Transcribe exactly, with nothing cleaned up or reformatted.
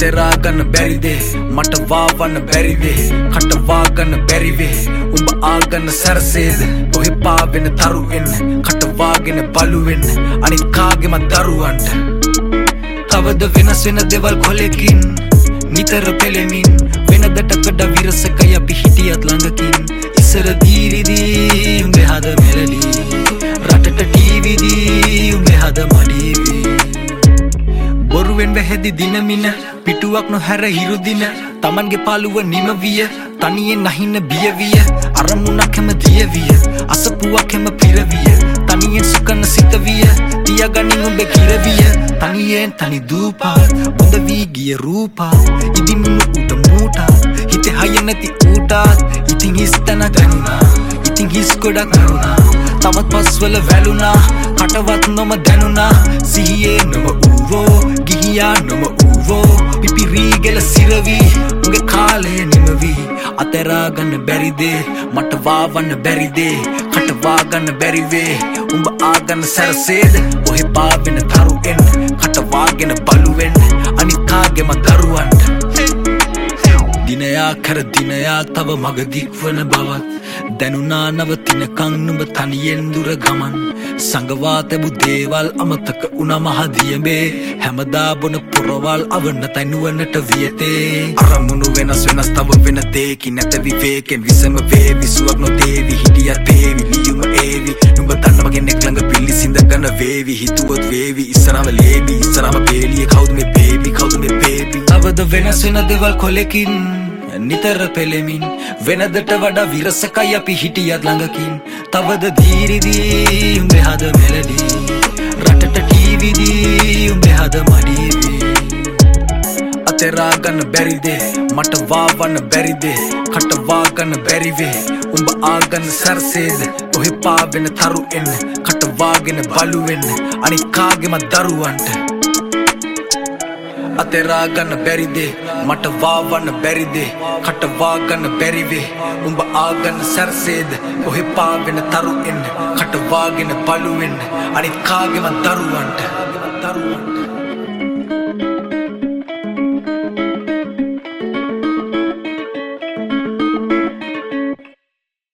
අතෙරා ගන්න බැරිද මට වාවන්න බැරිද කටවා ගන්න බැරිවේ උඹ ආගන්න සැරසේද ඔහෙ පාවෙන තරු එන්න කටවාගෙන බලු වෙන්න අනිත් කාගෙම දරුවන්ට තවද වෙනස් වෙන දෙවල් කොලෙකින් නිතර පෙළෙමින් වෙනදට වඩා විරසකයි අපි හිටියත් ළඟකින් ඉස්සර දීරිදී උඹේ හද මෙලලි රටට ටීවීදී උඹේ හද මඩීවි බොරුවෙන් වැහැදි දිනමින පිටුවක් නොහැර හිරු දින Tamanගේ පාළුව නිම විය තනියෙන් නැහින්න බිය විය අරමුණක් හැම දිය විය අසපුවක් හැම පිර විය තනියෙන් සුකන සිත විය තියාගනින් උඹේ කිර විය තනියෙන් තනි දූපා බොඳ වී ගිය රූපා ඉදිමුණු උට මූටා හිතේ හය නැති ඌටා ඉතින් හිස්තන දැනුණා ඉතින් හිස් ගොඩක් කරුණා තවත් පස්වල වැළුණා කටවත් නොම දැනුණා සිහියේ නොම ඌවෝ ගිහියා නොම ඌවෝ පිපිරී ගෙල සිරවි උගේ කාලය නිමවි අතෙරා ගන්න බැරිද මට වාවන්න බැරිද කටවා ගන්න බැරිවේ උඹ ආගන්න සැරසේද ඔහෙ පාවෙන තරු එන්න කටවාගෙන බලු වෙන්න අනිත් කාගෙම දරුවන්ට දිනයා කර දිනයා තව මග දික්වන බවත් දැනුණා නවතිනකන් නුඹ තනියෙන් දුර ගමන් සංගවා තැබු දේවල් අමතක වුණා මහදියඹේ හැමදා බොන පුරවල් අවනතයි නුවණට වියතේ අරමුණු වෙනස් වෙනස් තව වෙන දෙකින් නැත විවේකෙන් විසම වේවි සුවක් නොදේවි හිටියත් වේවි ලියුම ඒවි නුඹ දන්නව කෙනෙක් ළඟ පිළිසිඳ ගන්න වේවි හිතුවොත් වේවි ඉස්සරම ලේබි ඉස්සරම පේලිය කවුද මේ බේබි කවුද මේ බේබි තවද වෙනස් වෙන දේවල් කොලෙකින් නිතර පෙළෙමින් වෙනදට වඩා විරසකයි අපි හිටියත් ළඟකින් තවද දීරිදී උඹේ හද මෙලඩි රටට ටීවීදී උඹේ හද මඩීවි අතෙරා ගන්න බැරිද මට වාවන්න බැරිද කටවා ගන්න බැරිවේ උඹ ආගන්න සැරසේද ඔහෙ පාවෙන තරු එන්න කටවාගෙන බලු වෙන්න අනිත් කාගෙම දරුවන්ට අතෙරා ගන්න බැරිද මට වාවන්න බැරිද කටවා ගන්න බැරිවේ උඹ ආගන්න සැරසේද ඔහෙ පාවෙන තරු එන්න කටවාගෙන බලු වෙන්න අනිත් කාගෙම දරුවන්ට